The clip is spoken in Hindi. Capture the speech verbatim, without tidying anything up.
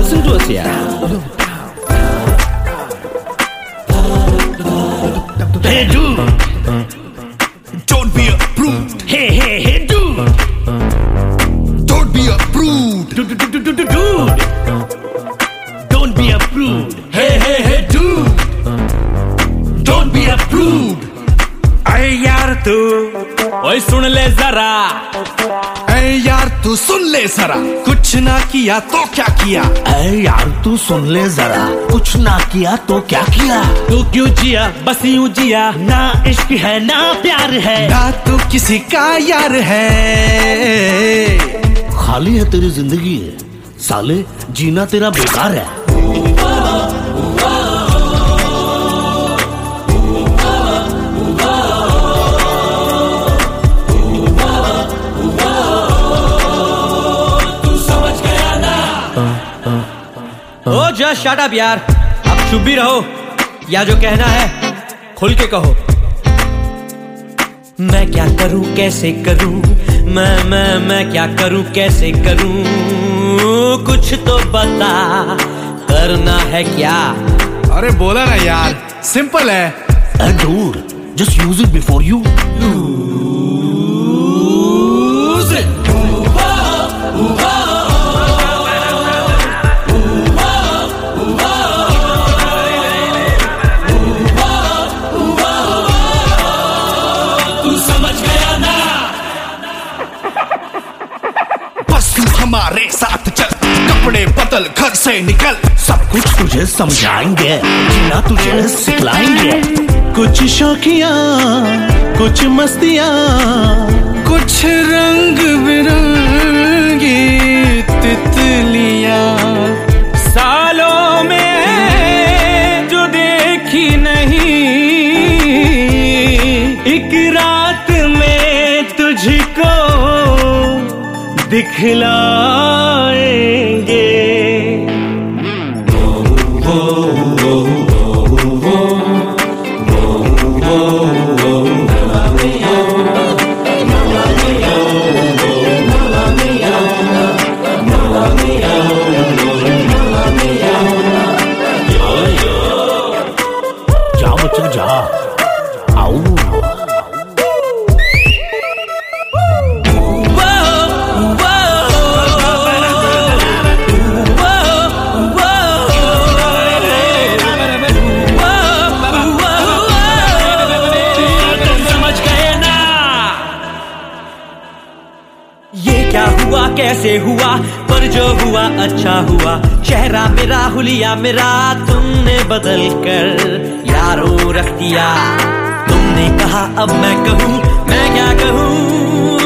listen to us यार. Hey dude, don't be a prude. Hey hey hey dude, don't be a prude. Dude dude dude dude dude, don't be a prude. Hey hey hey dude, don't be a prude. अरे यार तू ओए सुन ले जरा, अरे यार तू सुन ले जरा, कुछ ना किया तो क्या किया. अरे यार तू सुन ले जरा, कुछ ना किया तो क्या किया. तू क्यों जिया बस यूं जिया, ना इश्क है ना प्यार है, ना तू किसी का यार है. खाली है तेरी जिंदगी है साले, जीना तेरा बेकार है. ओ जस्ट शट अप यार, अब चुप भी रहो, या जो कहना है खुल के कहो. मैं क्या करूं कैसे करूं, मैं मैं मैं क्या करूं कैसे करूं, कुछ तो बता, करना है क्या. अरे बोला ना यार, सिंपल है. Dude, just use it before you use it. हमारे साथ चल, कपड़े बदल घर से निकल, सब कुछ तुझे समझाएंगे, जीना तुझे सिखलाएंगे. कुछ शौकियाँ, कुछ मस्तियाँ, कुछ रंग बिरंगी तितलियाँ, सालों में जो देखी नहीं, एक रात में तुझको दिखलाएंगे. जा बच्चा जा, आओ. क्या हुआ कैसे हुआ, पर जो हुआ अच्छा हुआ. चेहरा मेरा हुलिया मेरा तुमने बदल कर यारों रख दिया. तुमने कहा अब मैं कहूँ, मैं क्या कहूँ.